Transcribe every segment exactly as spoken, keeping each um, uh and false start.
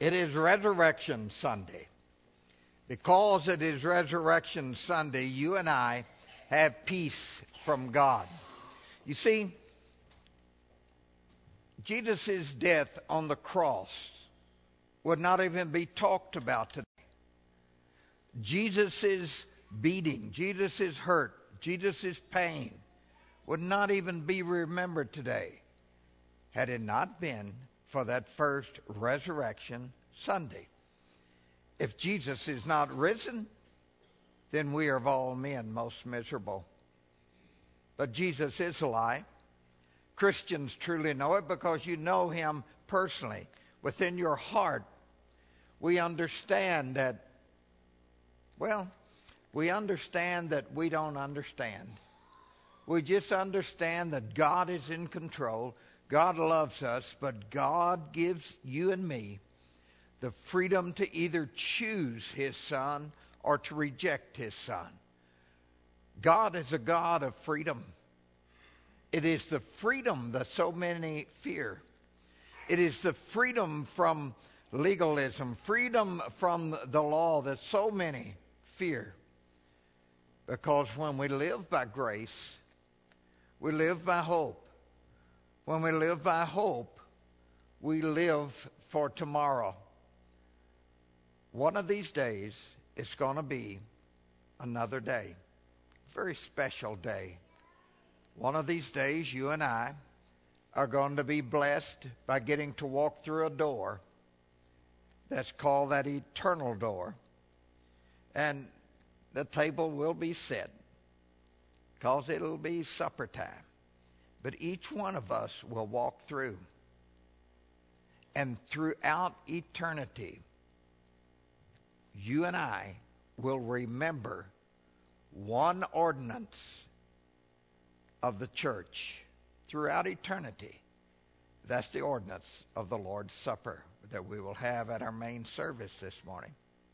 It is Resurrection Sunday. Because it is Resurrection Sunday, you and I have peace from God. You see, Jesus' death on the cross would not even be talked about today. Jesus' beating, Jesus' hurt, Jesus' pain would not even be remembered today had it not been for that first Resurrection Sunday. If Jesus is not risen, then we are of all men most miserable. But Jesus is alive. Christians truly know it because you know him personally. Within your heart, we understand that, well, we understand that we don't understand. We just understand that God is in control. God loves us, but God gives you and me the freedom to either choose his son or to reject his son. God is a God of freedom. It is the freedom that so many fear. It is the freedom from legalism, freedom from the law that so many fear. Because when we live by grace, we live by hope. When we live by hope, we live for tomorrow. One of these days, it's going to be another day. Very special day. One of these days, you and I are going to be blessed by getting to walk through a door that's called that eternal door. And the table will be set because it'll be supper time. But each one of us will walk through. And throughout eternity, you and I will remember one ordinance of the church throughout eternity. That's the ordinance of the Lord's Supper that we will have at our main service this morning.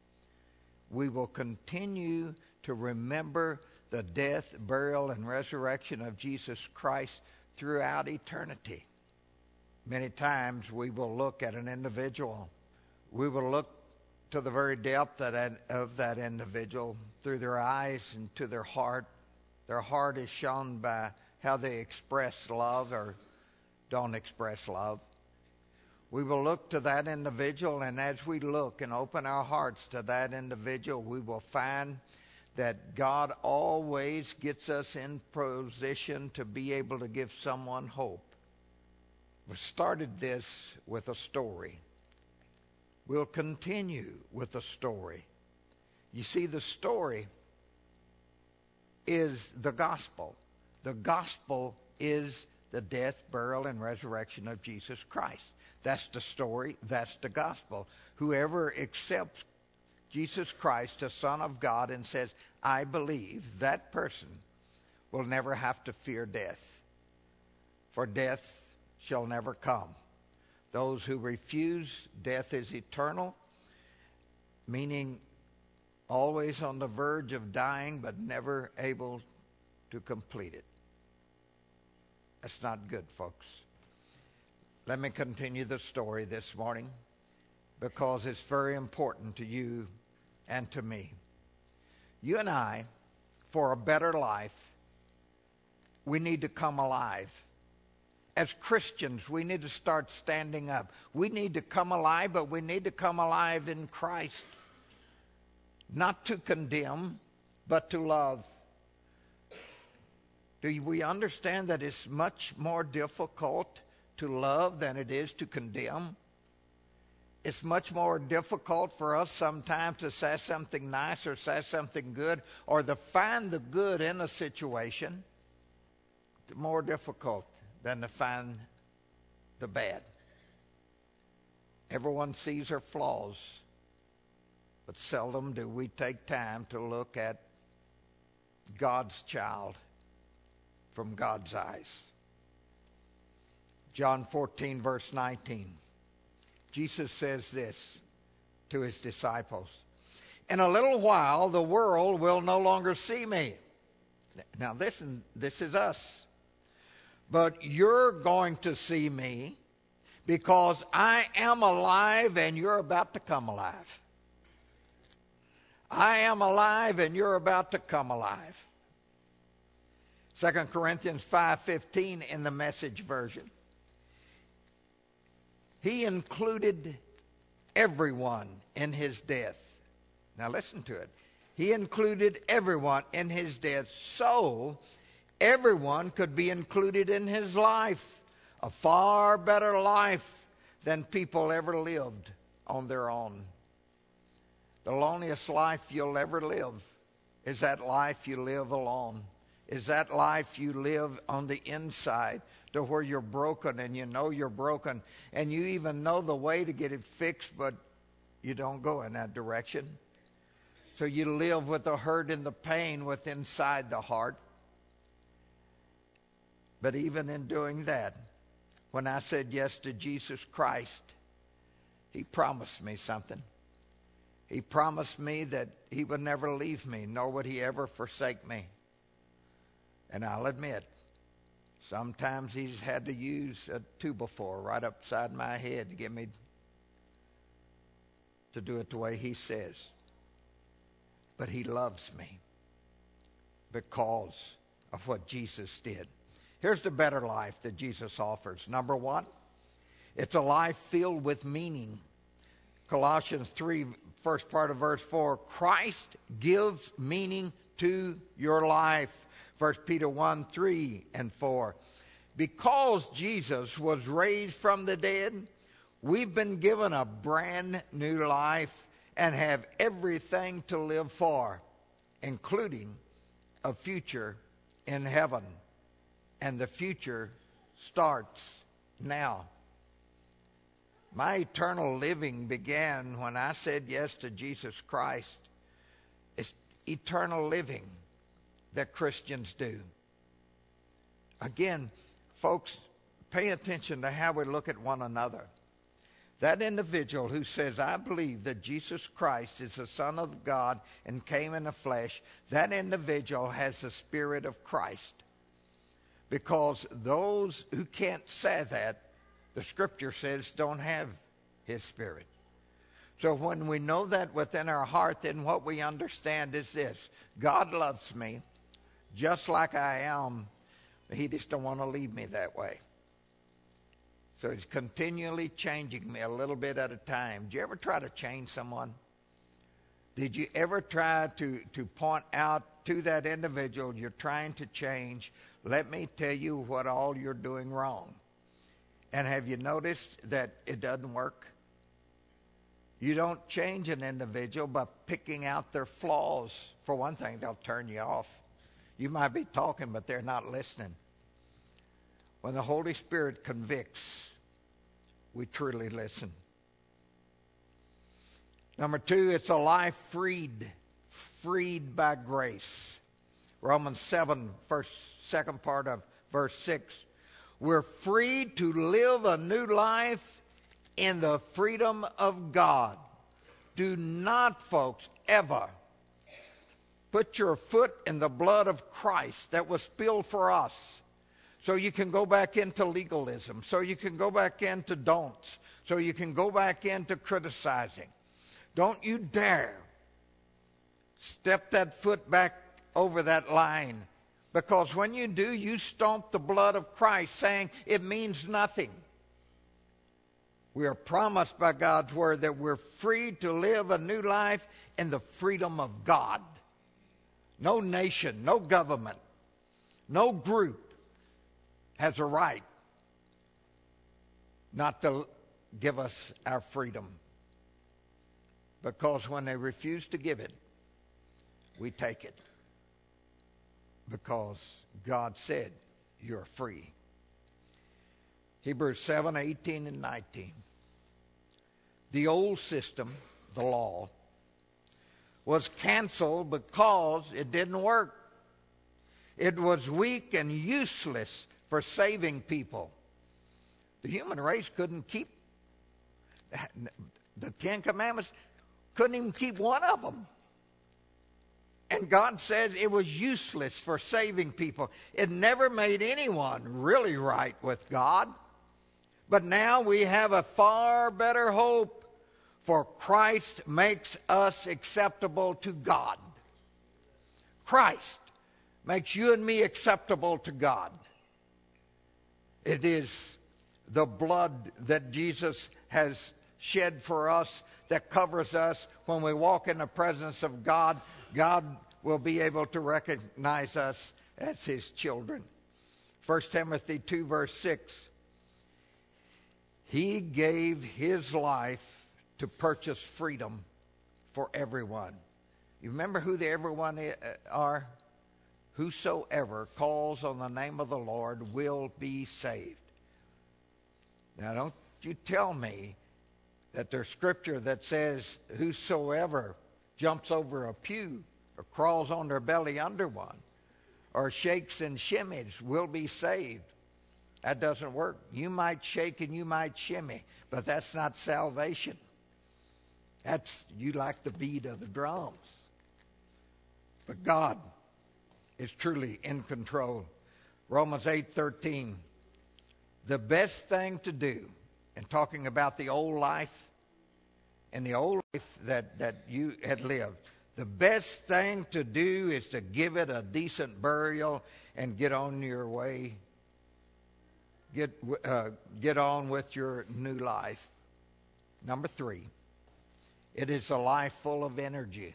We will continue to remember the death, burial, and resurrection of Jesus Christ throughout eternity. Many times we will look at an individual. We will look to the very depth of that individual through their eyes and to their heart. Their heart is shown by how they express love or don't express love. We will look to that individual, and as we look and open our hearts to that individual, we will find that God always gets us in position to be able to give someone hope. We started this with a story. We'll continue with a story. You see, the story is the gospel. The gospel is the death, burial, and resurrection of Jesus Christ. That's the story. That's the gospel. Whoever accepts Jesus Christ, the Son of God, and says, I believe, that person will never have to fear death. For death shall never come. Those who refuse, death is eternal, meaning always on the verge of dying but never able to complete it. That's not good, folks. Let me continue the story this morning because it's very important to you and to me. You and I, for a better life, we need to come alive. As Christians, we need to start standing up. We need to come alive, but we need to come alive in Christ. Not to condemn, but to love. Do we understand that it's much more difficult to love than it is to condemn? It's much more difficult for us sometimes to say something nice or say something good or to find the good in a situation. More difficult than to find the bad. Everyone sees her flaws, but seldom do we take time to look at God's child from God's eyes. John fourteen, verse nineteen. Jesus says this to his disciples. In a little while, the world will no longer see me. Now, listen, this is us. But you're going to see me because I am alive and you're about to come alive. I am alive and you're about to come alive. Second Corinthians five fifteen in the Message version. He included everyone in his death. Now listen to it. He included everyone in his death so everyone could be included in his life. A far better life than people ever lived on their own. The loneliest life you'll ever live is that life you live alone. Is that life you live on the inside to where you're broken and you know you're broken and you even know the way to get it fixed, but you don't go in that direction. So you live with the hurt and the pain within inside the heart. But even in doing that, when I said yes to Jesus Christ, he promised me something. He promised me that he would never leave me, nor would he ever forsake me. And I'll admit, sometimes he's had to use a two by four right upside my head to get me to do it the way he says. But he loves me because of what Jesus did. Here's the better life that Jesus offers. Number one, it's a life filled with meaning. Colossians three, first part of verse four, Christ gives meaning to your life. First Peter one, three and four. Because Jesus was raised from the dead, we've been given a brand new life and have everything to live for, including a future in heaven. And the future starts now. My eternal living began when I said yes to Jesus Christ. It's eternal living that Christians do. Again, folks, pay attention to how we look at one another. That individual who says, I believe that Jesus Christ is the Son of God and came in the flesh, that individual has the Spirit of Christ. Because those who can't say that, the Scripture says, don't have his Spirit. So when we know that within our heart, then what we understand is this. God loves me just like I am. He just don't want to leave me that way. So he's continually changing me a little bit at a time. Did you ever try to change someone? Did you ever try to, to point out to that individual you're trying to change, let me tell you what all you're doing wrong? And have you noticed that it doesn't work? You don't change an individual by picking out their flaws. For one thing, they'll turn you off. You might be talking, but they're not listening. When the Holy Spirit convicts, we truly listen. Number two, it's a life freed, freed by grace. Romans seven, first, second part of verse six. We're free to live a new life in the freedom of God. Do not, folks, ever put your foot in the blood of Christ that was spilled for us. So you can go back into legalism. So you can go back into don'ts. So you can go back into criticizing. Don't you dare step that foot back over that line. Because when you do, you stomp the blood of Christ, saying it means nothing. We are promised by God's word that we're free to live a new life in the freedom of God. No nation, no government, no group has a right not to give us our freedom. Because when they refuse to give it, we take it. Because God said, you're free. Hebrews seven, eighteen and nineteen. The old system, the law, was canceled because it didn't work. It was weak and useless for saving people. The human race couldn't keep the Ten Commandments, couldn't even keep one of them. And God said it was useless for saving people. It never made anyone really right with God. But now we have a far better hope, for Christ makes us acceptable to God. Christ makes you and me acceptable to God. It is the blood that Jesus has shed for us that covers us. When we walk in the presence of God, God will be able to recognize us as his children. First Timothy two verse six. He gave his life to purchase freedom for everyone. You remember who the everyone are? Whosoever calls on the name of the Lord will be saved. Now, don't you tell me that there's scripture that says whosoever jumps over a pew or crawls on their belly under one or shakes and shimmies will be saved. That doesn't work. You might shake and you might shimmy, but that's not salvation. That's, you like the beat of the drums. But God is truly in control. Romans eight thirteen. The best thing to do, in talking about the old life and the old life that, that you had lived, the best thing to do is to give it a decent burial and get on your way. Get, uh, get on with your new life. Number three, it is a life full of energy.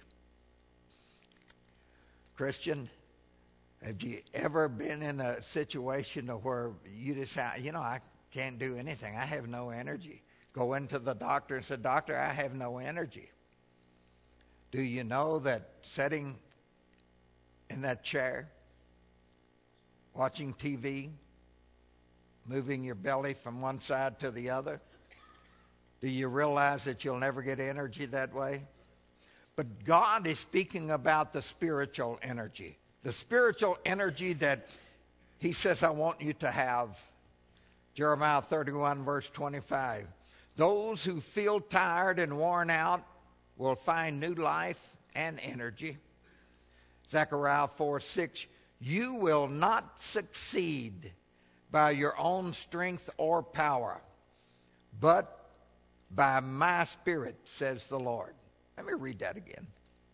Christian, have you ever been in a situation where you decide, you know, I can't do anything. I have no energy. Go into the doctor and say, doctor, I have no energy. Do you know that sitting in that chair, watching T V, moving your belly from one side to the other, do you realize that you'll never get energy that way? But God is speaking about the spiritual energy. The spiritual energy that he says, I want you to have. Jeremiah thirty-one, verse twenty-five. Those who feel tired and worn out will find new life and energy. Zechariah four six. You will not succeed by your own strength or power, but by my Spirit, says the Lord. Let me read that again.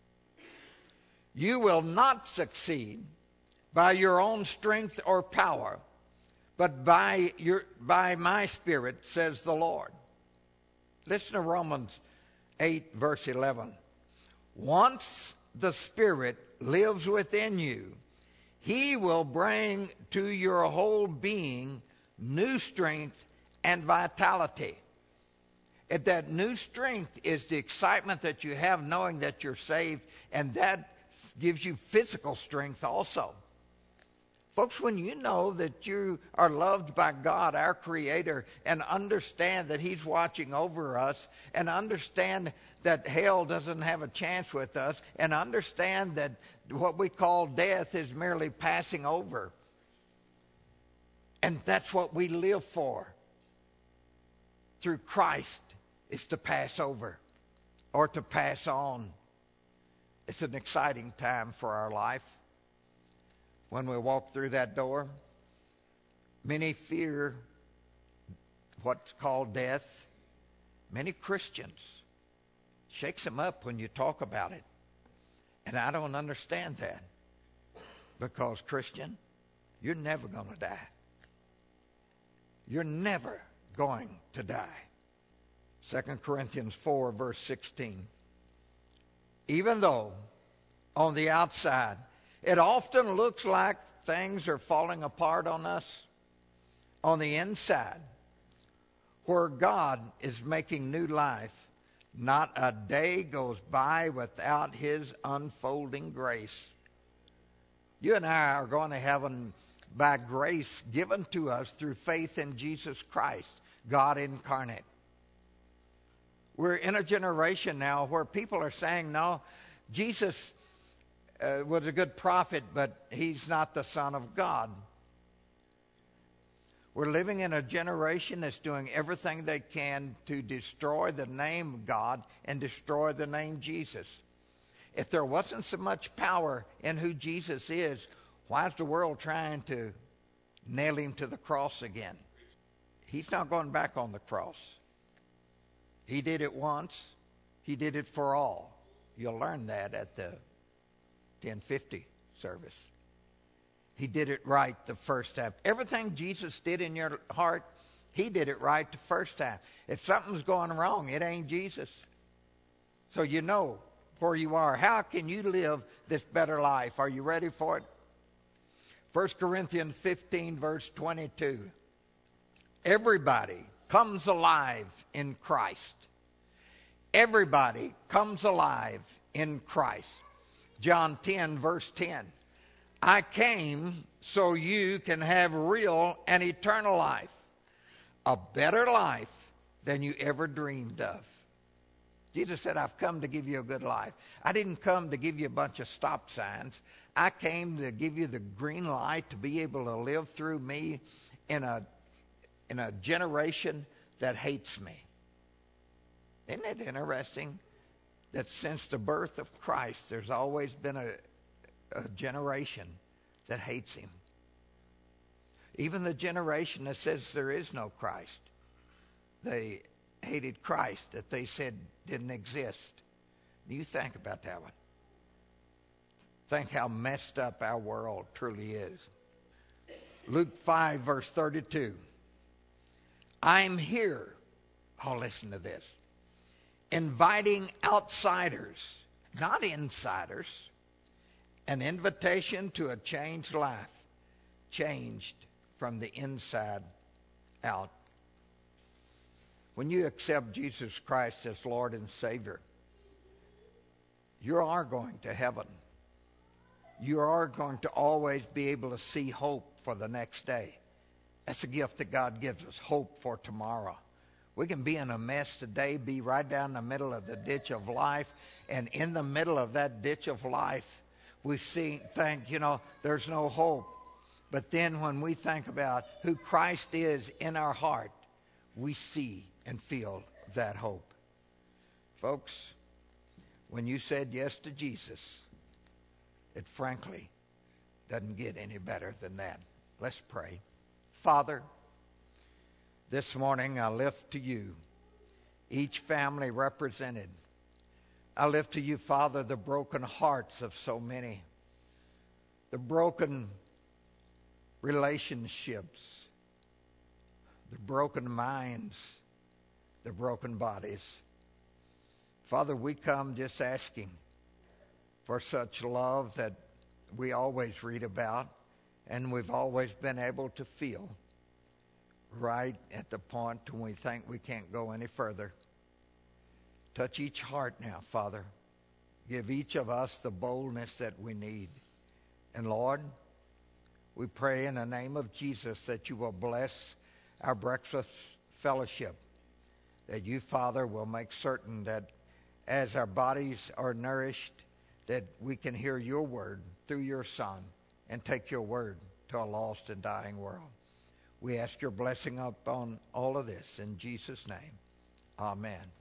You will not succeed by your own strength or power, but by your by my Spirit, says the Lord. Listen to Romans eight, verse eleven. Once the Spirit lives within you, he will bring to your whole being new strength and vitality. And that new strength is the excitement that you have knowing that you're saved, and that gives you physical strength also. Folks, when you know that you are loved by God, our Creator, and understand that he's watching over us, and understand that hell doesn't have a chance with us, and understand that what we call death is merely passing over, and that's what we live for through Christ, is to pass over or to pass on. It's an exciting time for our life. When we walk through that door, many fear what's called death. Many Christians, shakes them up when you talk about it. And I don't understand that. Because, Christian, you're never going to die. You're never going to die. Second Corinthians four, verse sixteen. Even though on the outside it often looks like things are falling apart on us, on the inside, where God is making new life, not a day goes by without his unfolding grace. You and I are going to heaven by grace given to us through faith in Jesus Christ, God incarnate. We're in a generation now where people are saying, no, Jesus uh, was a good prophet, but he's not the Son of God. We're living in a generation that's doing everything they can to destroy the name of God and destroy the name Jesus. If there wasn't so much power in who Jesus is, why is the world trying to nail him to the cross again? He's not going back on the cross. He did it once. He did it for all. You'll learn that at the ten fifty service. He did it right the first time. Everything Jesus did in your heart, he did it right the first time. If something's going wrong, it ain't Jesus. So you know where you are. How can you live this better life? Are you ready for it? First Corinthians fifteen, verse twenty-two. Everybody comes alive in Christ. Everybody comes alive in Christ. John ten, verse ten. I came so you can have real and eternal life. A better life than you ever dreamed of. Jesus said, I've come to give you a good life. I didn't come to give you a bunch of stop signs. I came to give you the green light to be able to live through me in a, in a generation that hates me. Isn't it interesting that since the birth of Christ, there's always been a, a generation that hates him? Even the generation that says there is no Christ. They hated Christ that they said didn't exist. You think about that one. Think how messed up our world truly is. Luke five, verse thirty-two. I'm here. Oh, listen to this. Inviting outsiders, not insiders. An invitation to a changed life. Changed from the inside out. When you accept Jesus Christ as Lord and Savior, you are going to heaven. You are going to always be able to see hope for the next day. That's a gift that God gives us, hope for tomorrow. We can be in a mess today, be right down the middle of the ditch of life, and in the middle of that ditch of life, we see, think, you know, there's no hope. But then when we think about who Christ is in our heart, we see and feel that hope. Folks, when you said yes to Jesus, it frankly doesn't get any better than that. Let's pray. Father, this morning I lift to you each family represented. I lift to you, Father, the broken hearts of so many, the broken relationships, the broken minds, the broken bodies. Father, we come just asking for such love that we always read about and we've always been able to feel right at the point when we think we can't go any further. Touch each heart now, Father. Give each of us the boldness that we need. And Lord, we pray in the name of Jesus that you will bless our breakfast fellowship, that you, Father, will make certain that as our bodies are nourished, that we can hear your word through your Son and take your word to a lost and dying world. We ask your blessing upon all of this in Jesus' name. Amen.